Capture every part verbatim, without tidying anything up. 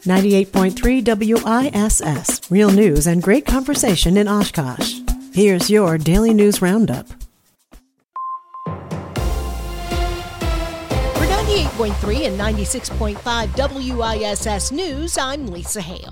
ninety-eight point three W I S S, real news and great conversation in Oshkosh. Here's your Daily News Roundup. For ninety-eight point three and ninety-six point five W I S S News, I'm Lisa Hale.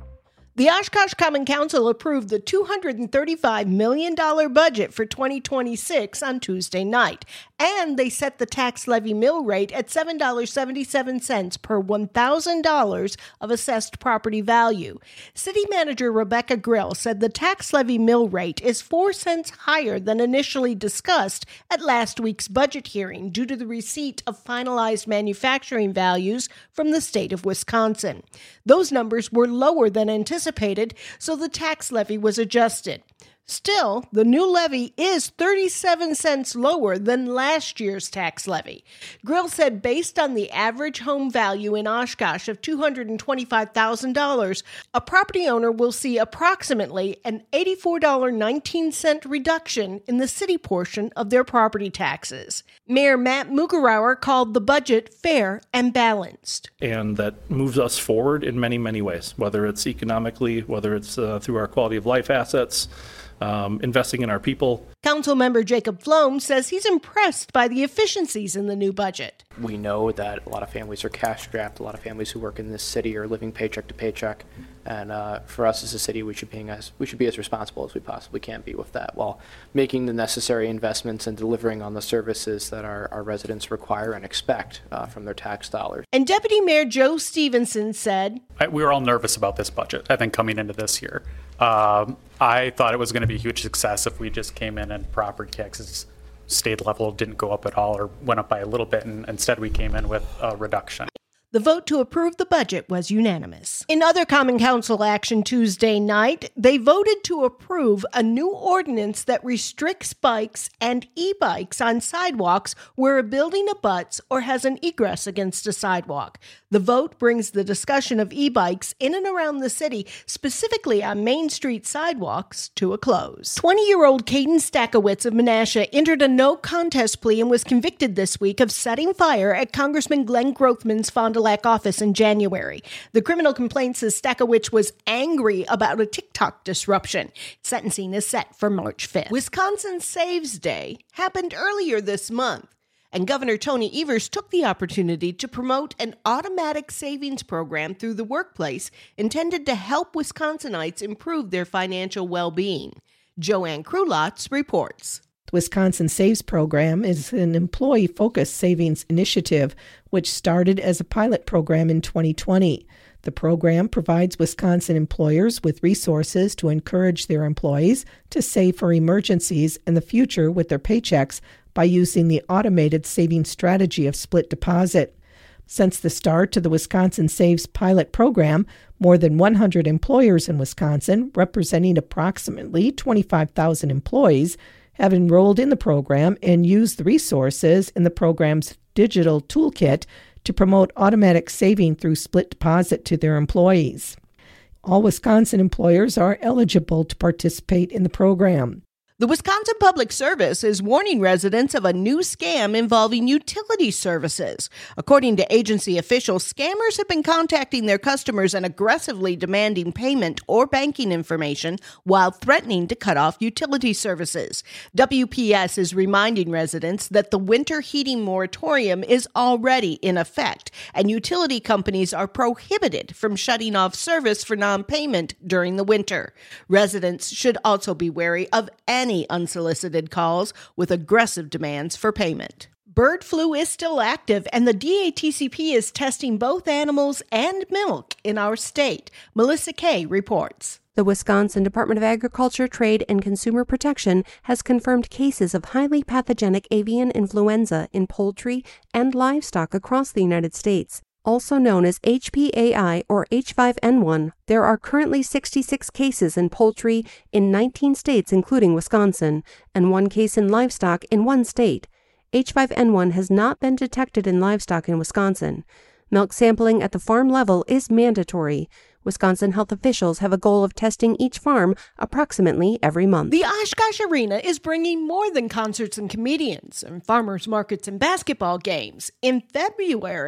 The Oshkosh Common Council approved the two hundred thirty-five million dollars budget for twenty twenty-six on Tuesday night, and they set the tax levy mill rate at seven dollars and seventy-seven cents per one thousand dollars of assessed property value. City Manager Rebecca Grill said the tax levy mill rate is four cents higher than initially discussed at last week's budget hearing due to the receipt of finalized manufacturing values from the state of Wisconsin. Those numbers were lower than anticipated. So the tax levy was adjusted. Still, the new levy is thirty-seven cents lower than last year's tax levy. Grill said based on the average home value in Oshkosh of two hundred twenty-five thousand dollars, a property owner will see approximately an eighty-four dollars and nineteen cents reduction in the city portion of their property taxes. Mayor Matt Mugarauer called the budget fair and balanced. And that moves us forward in many, many ways, whether it's economically, whether it's uh, through our quality of life assets, Um, investing in our people. Councilmember Jacob Flom says he's impressed by the efficiencies in the new budget. We know that a lot of families are cash-strapped. A lot of families who work in this city are living paycheck to paycheck. And uh, for us as a city, we should, being as, we should be as responsible as we possibly can be with that, while making the necessary investments and delivering on the services that our, our residents require and expect uh, from their tax dollars. And Deputy Mayor Joe Stevenson said, I, we were all nervous about this budget, I think, coming into this year. Um, I thought it was going to be a huge success if we just came in and property taxes state level didn't go up at all or went up by a little bit, and instead we came in with a reduction. The vote to approve the budget was unanimous. In other Common Council action Tuesday night, they voted to approve a new ordinance that restricts bikes and e-bikes on sidewalks where a building abuts or has an egress against a sidewalk. The vote brings the discussion of e-bikes in and around the city, specifically on Main Street sidewalks, to a close. twenty-year-old Caden Stakowitz of Menasha entered a no-contest plea and was convicted this week of setting fire at Congressman Glenn Grothman's Fond du Lac office in January. The criminal complaint says Stakowitz was angry about a TikTok disruption. Sentencing is set for March fifth. Wisconsin Saves Day happened earlier this month, and Governor Tony Evers took the opportunity to promote an automatic savings program through the workplace intended to help Wisconsinites improve their financial well-being. Joanne Krulotz reports. The Wisconsin Saves program is an employee-focused savings initiative which started as a pilot program in twenty twenty. The program provides Wisconsin employers with resources to encourage their employees to save for emergencies and the future with their paychecks by using the automated saving strategy of split deposit. Since the start of the Wisconsin Saves pilot program, more than one hundred employers in Wisconsin, representing approximately twenty-five thousand employees, have enrolled in the program and used the resources in the program's digital toolkit to promote automatic saving through split deposit to their employees. All Wisconsin employers are eligible to participate in the program. The Wisconsin Public Service is warning residents of a new scam involving utility services. According to agency officials, scammers have been contacting their customers and aggressively demanding payment or banking information while threatening to cut off utility services. W P S is reminding residents that the winter heating moratorium is already in effect, and utility companies are prohibited from shutting off service for non-payment during the winter. Residents should also be wary of any Any unsolicited calls with aggressive demands for payment. Bird flu is still active, and the D A T C P is testing both animals and milk in our state. Melissa Kay reports. The Wisconsin Department of Agriculture, Trade, and Consumer Protection has confirmed cases of highly pathogenic avian influenza in poultry and livestock across the United States. Also known as H P A I or H five N one, there are currently sixty-six cases in poultry in nineteen states, including Wisconsin, and one case in livestock in one state. H five N one has not been detected in livestock in Wisconsin. Milk sampling at the farm level is mandatory. Wisconsin health officials have a goal of testing each farm approximately every month. The Oshkosh Arena is bringing more than concerts and comedians and farmers markets and basketball games. In February,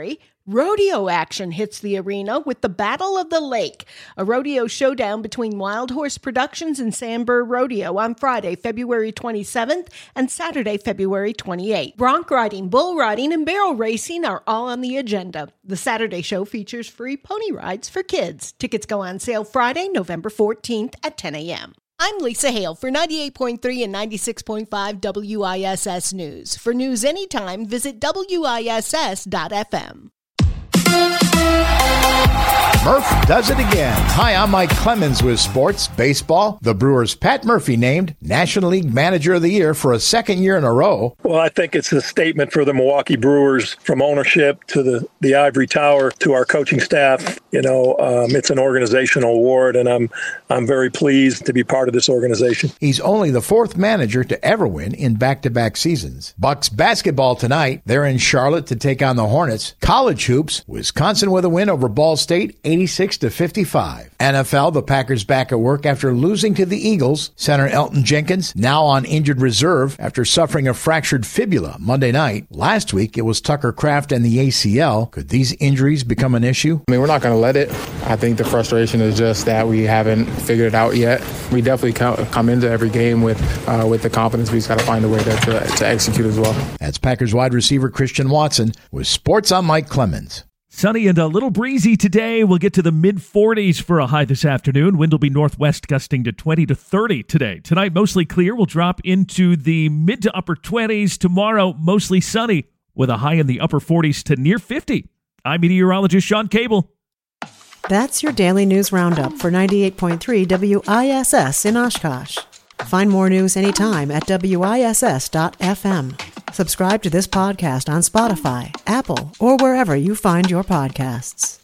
Rodeo action hits the arena with the Battle of the Lake, a rodeo showdown between Wild Horse Productions and Sandburr Rodeo on Friday, February twenty-seventh and Saturday, February twenty-eighth. Bronc riding, bull riding, and barrel racing are all on the agenda. The Saturday show features free pony rides for kids. Tickets go on sale Friday, November fourteenth at ten a.m. I'm Lisa Hale for ninety-eight point three and ninety-six point five W I S S News. For news anytime, visit W I S S dot F M. Murph does it again. Hi, I'm Mike Clemens with sports, baseball. The Brewers' Pat Murphy named National League Manager of the Year for a second year in a row. Well, I think it's a statement for the Milwaukee Brewers, from ownership to the, the ivory tower to our coaching staff. You know, um, it's an organizational award, and I'm I'm very pleased to be part of this organization. He's only the fourth manager to ever win in back-to-back seasons. Bucks basketball tonight. They're in Charlotte to take on the Hornets. College hoops, Wisconsin with a win over Ball State, eighty-six to fifty-five. N F L, the Packers back at work after losing to the Eagles. Center Elton Jenkins now on injured reserve after suffering a fractured fibula Monday night. Last week, it was Tucker Kraft and the A C L. Could these injuries become an issue? I mean, we're not going to let it. I think the frustration is just that we haven't figured it out yet. We definitely come into every game with uh, with the confidence. We just got to find a way to, to, to execute as well. That's Packers wide receiver Christian Watson with Sports on Mike Clemens. Sunny and a little breezy today. We'll get to the mid forties for a high this afternoon. Wind will be northwest gusting to twenty to thirty today. Tonight, mostly clear. We'll drop into the mid to upper twenties. Tomorrow, mostly sunny with a high in the upper forties to near fifty. I'm meteorologist Sean Cable. That's your daily news roundup for ninety-eight point three W I S S in Oshkosh. Find more news anytime at W I S S dot F M. Subscribe to this podcast on Spotify, Apple, or wherever you find your podcasts.